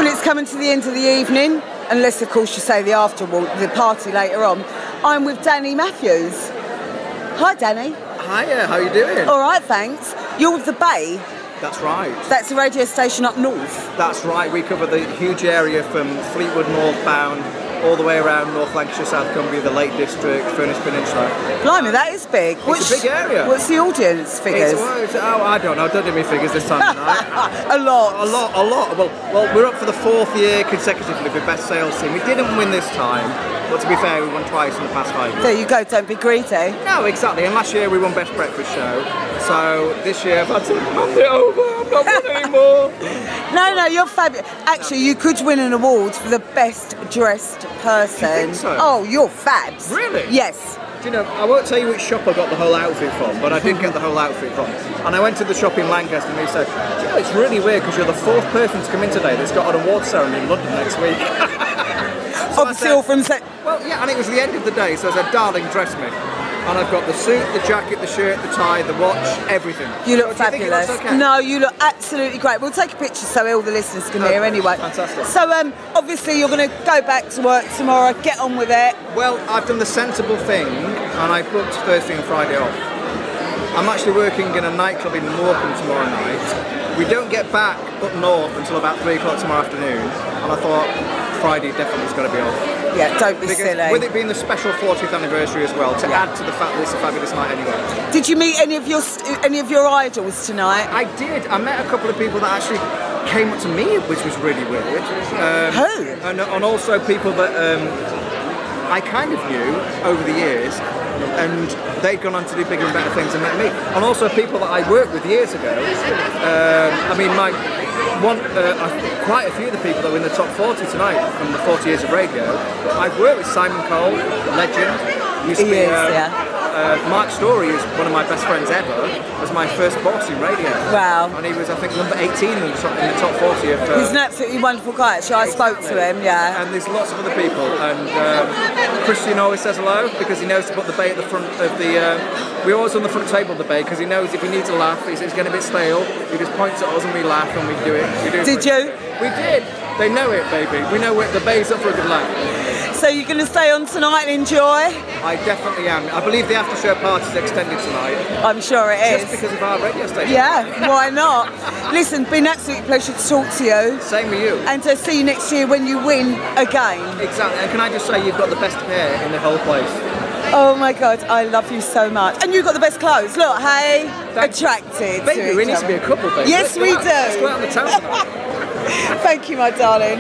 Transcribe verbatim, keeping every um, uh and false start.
it's coming to the end of the evening, unless, of course, you say the after the party later on. I'm with Danny Matthews. Hi, Danny. Hiya, how you doing? All right, thanks. You're with The Bay. That's right. That's a radio station up north. That's right. We cover the huge area from Fleetwood northbound all the way around North Lancashire, South Cumbria, the Lake District, Furness Peninsula. Blimey, that is big. It's Which, a big area. What's the audience figures? It's, well, it's, oh, I don't know. Don't do me figures this time tonight. A lot. A lot, a lot. Well, well, we're up for the fourth year consecutively for Best Sales Team. We didn't win this time, but to be fair, we won twice in the past five years. There you go, don't be greedy. No, exactly. And last year we won Best Breakfast Show. So this year I've had to hand it over. I'm not won anymore. No, no, you're fabulous. Actually, you could win an award for the best dressed person. Do you think so? Oh, you're fabs. Really? Yes. Do you know, I won't tell you which shop I got the whole outfit from, but I did get the whole outfit from. And I went to the shop in Lancaster and they said, do you know, it's really weird because you're the fourth person to come in today that's got an award ceremony in London next week. So Obviously all from... Se- well, yeah, and it was the end of the day, so I said, darling, dress me. And I've got the suit, the jacket, the shirt, the tie, the watch, everything. You look so, do you fabulous. think it looks okay? No, you look absolutely great. We'll take a picture so all the listeners can hear anyway. Fantastic. So um, obviously you're going to go back to work tomorrow, get on with it. Well, I've done the sensible thing, and I booked Thursday and Friday off. I'm actually working in a nightclub in Morecambe tomorrow night. We don't get back up north until about three o'clock tomorrow afternoon, and I thought Friday definitely has got to be off. Yeah, don't be because silly. With it being the special fortieth anniversary as well, to Yeah. add to the fact that it's a fabulous night anyway. Did you meet any of your any of your idols tonight? I did. I met a couple of people that actually came up to me, which was really weird. Um, Who? And, and also people that um, I kind of knew over the years, and they'd gone on to do bigger and better things and met me. And also people that I worked with years ago. Um, I mean, my one, uh, quite a few of the people that were in the top forty tonight from the forty years of radio. I've worked with Simon Cole, legend. Used to He be, is, um, yeah. Uh, Mark Story is one of my best friends ever. Was my first boss in radio. Wow. And he was, I think, number eighteen in the top, in the top forty of. Uh, He's an absolutely wonderful guy. Actually, I spoke to him. Yeah. And there's lots of other people. And um, Christian always says hello because he knows to put the bay at the front of the. Uh, we're always on the front table of the bay because he knows if he needs a laugh, he says it's getting a bit stale. He just points at us and we laugh and we do it. We do it Did you? We did. They know it, baby. We know it. The bay's up for a good laugh. So you're going to stay on tonight and enjoy? I definitely am. I believe the after show party is extended tonight. I'm sure it is. Just because of our radio station. Yeah, why not? Listen, been an absolute pleasure to talk to you. Same with you. And to see you next year when you win again. Exactly. And can I just say you've got the best hair in the whole place. Oh my God, I love you so much. And you've got the best clothes. Look, hey, Thanks. attracted Baby, to we each need other. to be a couple, baby. Yes, Let's we go out. do. Let's go out on the town tonight. Thank you, my darling.